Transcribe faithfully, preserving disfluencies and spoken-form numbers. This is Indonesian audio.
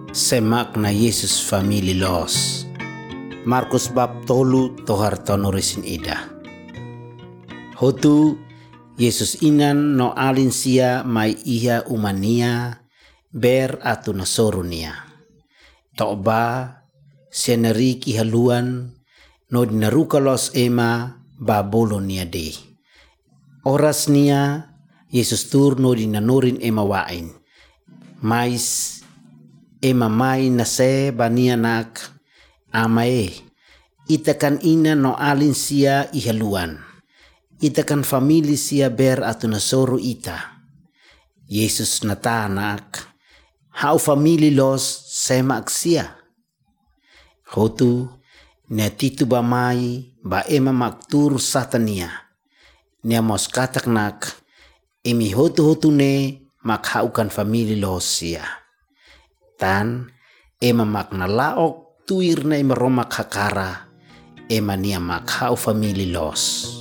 Semak na Yesus famili los. Markus bab tolu tohar tonorisin ida. Hotu Yesus inan no alin sia mai iha umania ber atu nasorunia. Toba seneriki haluan no dinaruka los ema babolo nia de. Oras nia Yesus tur no dinanorin ema wain. Mais ema mai nase bania nak amae. Itakan ina no alin sia ihaluan. Itakan famili sia ber atu nasoru ita. Yesus natanak hau famili los semak sia. Hotu netitu ba mai ba ema maktur satania. Nia mos katak nak emi hotu hotu ne mak haukan famili los sia. Tan ema mak nalaok tuir na ema romak hakara ema nia mak hau famili los.